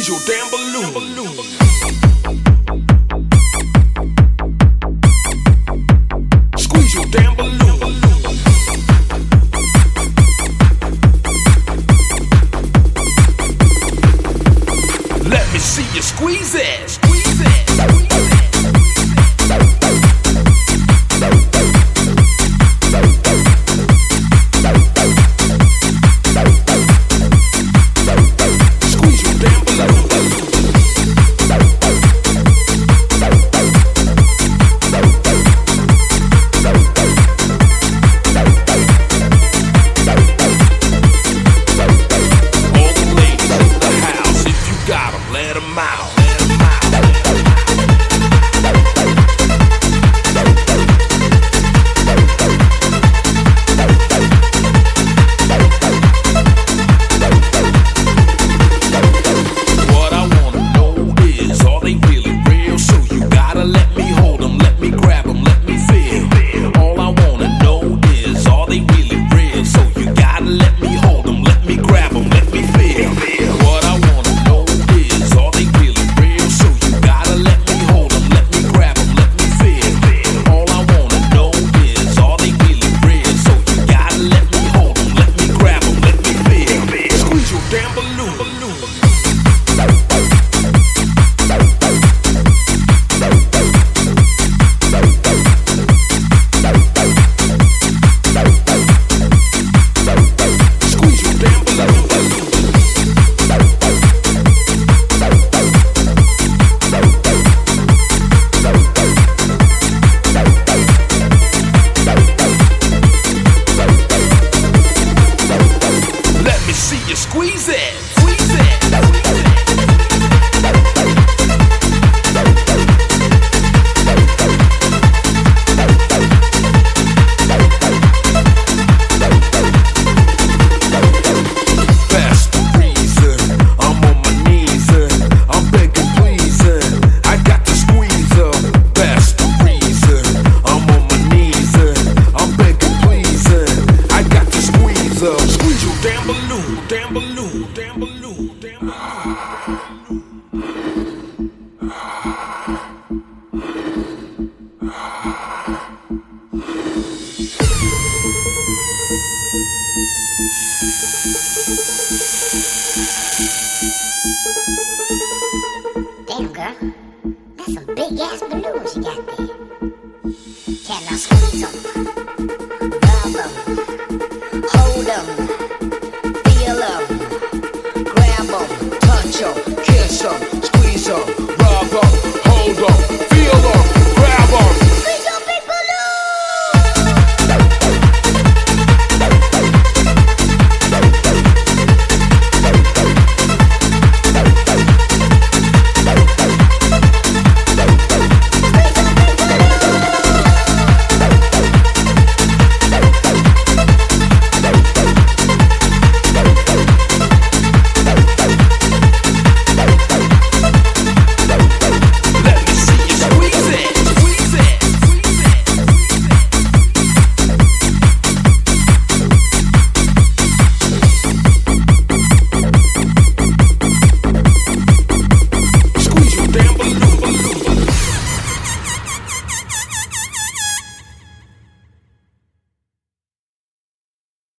Squeeze your damn balloon. Squeeze your damn balloon. Let me see you squeeze it. Squeeze it. Let 'em out. What I wanna know is, are they really real? So you gotta let me hold 'em, let me grab 'em, let me feel. All I wanna know is, are they really real? So you gotta let me hold 'em, let me grab 'em, let me feel. What I wanna know is, are they really real? So you gotta let me hold 'em, let me grab 'em, let me feel. All I wanna know is, are they really real? So you gotta let me hold 'em, let me grab 'em, let me feel. Squeeze your damn balloon. See you squeeze it, squeeze it. Best reason, I'm on my knees, I'm begging, pleasing. I got to squeeze her. Best reason, I'm on my knees, I'm begging, pleasing. I got to squeeze her. Squeeze your damn balloon. Damn balloon, damn balloon, damn balloon.